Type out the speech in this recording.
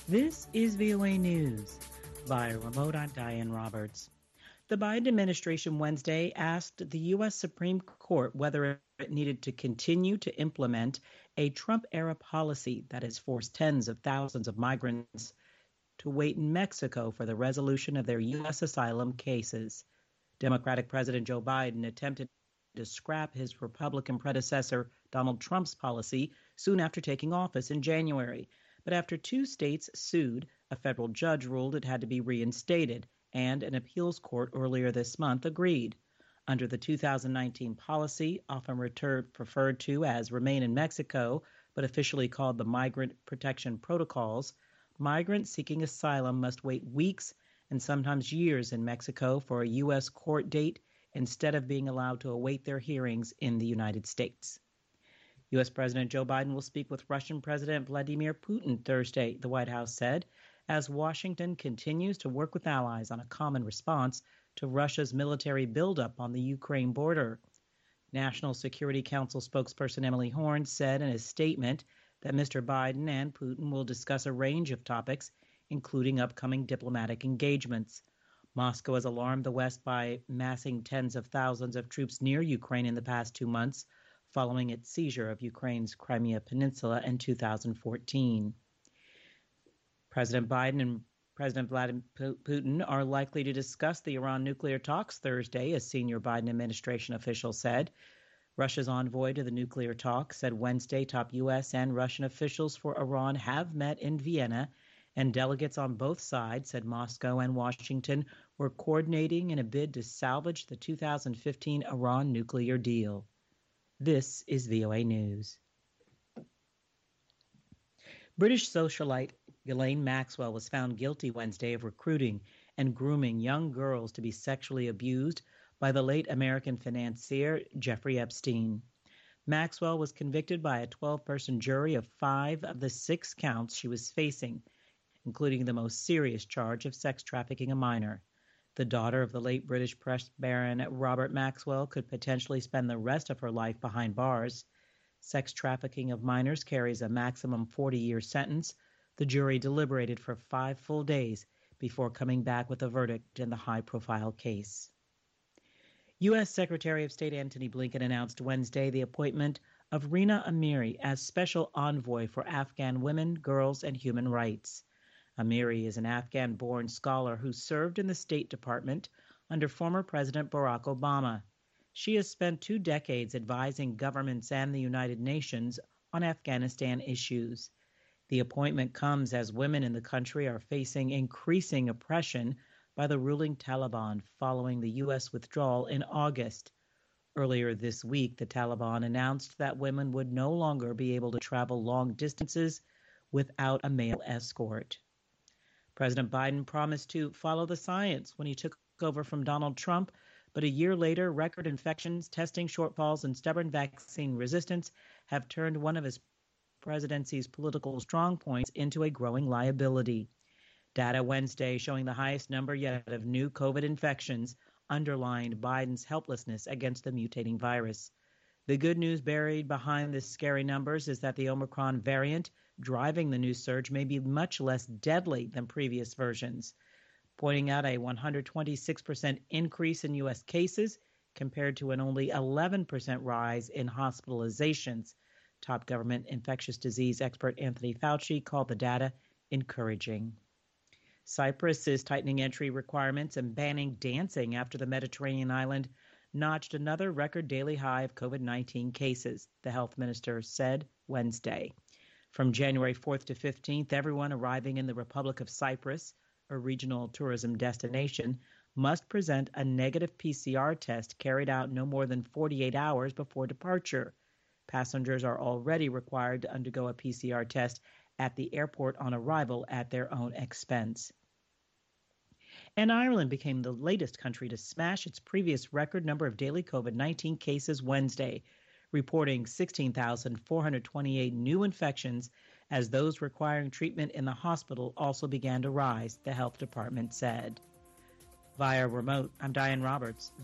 This is VOA News. Via remote, I'm Diane Roberts. The Biden administration Wednesday asked the U.S. Supreme Court whether it needed to continue to implement a Trump-era policy that has forced tens of thousands of migrants to wait in Mexico for the resolution of their U.S. asylum cases. Democratic President Joe Biden attempted to scrap his Republican predecessor Donald Trump's policy soon after taking office in January. But after two states sued, a federal judge ruled it had to be reinstated, and an appeals court earlier this month agreed. Under the 2019 policy, often referred to as Remain in Mexico, but officially called the Migrant Protection Protocols, migrants seeking asylum must wait weeks and sometimes years in Mexico for a U.S. court date instead of being allowed to await their hearings in the United States. U.S. President Joe Biden will speak with Russian President Vladimir Putin Thursday, the White House said, as Washington continues to work with allies on a common response to Russia's military buildup on the Ukraine border. National Security Council spokesperson Emily Horn said in a statement that Mr. Biden and Putin will discuss a range of topics, including upcoming diplomatic engagements. Moscow has alarmed the West by massing tens of thousands of troops near Ukraine in the past 2 months, following its seizure of Ukraine's Crimea Peninsula in 2014. President Biden and President Vladimir Putin are likely to discuss the Iran nuclear talks Thursday, a senior Biden administration official said. Russia's envoy to the nuclear talks said Wednesday top U.S. and Russian officials for Iran have met in Vienna, and delegates on both sides said Moscow and Washington were coordinating in a bid to salvage the 2015 Iran nuclear deal. This is VOA News. British socialite Ghislaine Maxwell was found guilty Wednesday of recruiting and grooming young girls to be sexually abused by the late American financier Jeffrey Epstein. Maxwell was convicted by a 12-person jury of 5 of the 6 counts she was facing, including the most serious charge of sex trafficking a minor. The daughter of the late British press baron Robert Maxwell could potentially spend the rest of her life behind bars. Sex trafficking of minors carries a maximum 40-year sentence. The jury deliberated for 5 full days before coming back with a verdict in the high-profile case. U.S. Secretary of State Antony Blinken announced Wednesday the appointment of Rina Amiri as Special Envoy for Afghan Women, Girls, and Human Rights. Amiri is an Afghan-born scholar who served in the State Department under former President Barack Obama. She has spent 2 decades advising governments and the United Nations on Afghanistan issues. The appointment comes as women in the country are facing increasing oppression by the ruling Taliban following the U.S. withdrawal in August. Earlier this week, the Taliban announced that women would no longer be able to travel long distances without a male escort. President Biden promised to follow the science when he took over from Donald Trump, but a year later, record infections, testing shortfalls, and stubborn vaccine resistance have turned one of his presidency's political strong points into a growing liability. Data Wednesday showing the highest number yet of new COVID infections underlined Biden's helplessness against the mutating virus. The good news buried behind the scary numbers is that the Omicron variant driving the new surge may be much less deadly than previous versions, pointing out a 126% increase in U.S. cases compared to an only 11% rise in hospitalizations. Top government infectious disease expert Anthony Fauci called the data encouraging. Cyprus is tightening entry requirements and banning dancing after the Mediterranean island notched another record daily high of COVID-19 cases, the health minister said Wednesday. From January 4th to 15th, everyone arriving in the Republic of Cyprus, a regional tourism destination, must present a negative PCR test carried out no more than 48 hours before departure. Passengers are already required to undergo a PCR test at the airport on arrival at their own expense. And Ireland became the latest country to smash its previous record number of daily COVID-19 cases Wednesday, reporting 16,428 new infections as those requiring treatment in the hospital also began to rise, the health department said. Via remote, I'm Diane Roberts.